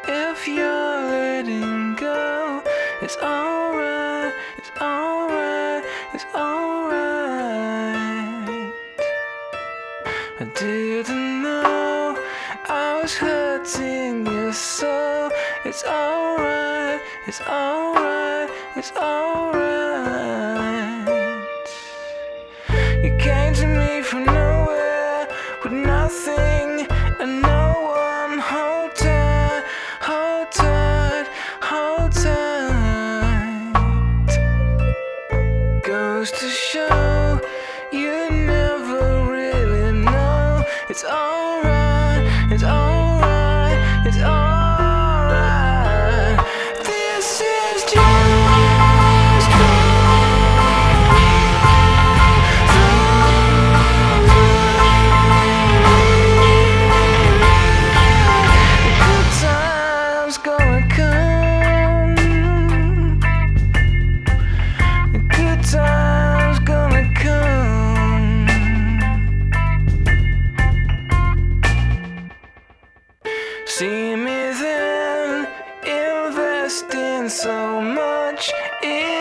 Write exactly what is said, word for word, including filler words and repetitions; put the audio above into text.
if you're letting go. It's alright, it's alright, it's alright. I didn't know I was hurting you so. It's alright, it's alright, it's alright. You came to me from nowhere with nothing and no one. Hold tight, hold tight, hold tight. Goes to show you never really know. It's alright, it's alright, it's alright. This is just good times gonna come. Good times gonna come. See me then, investing so much in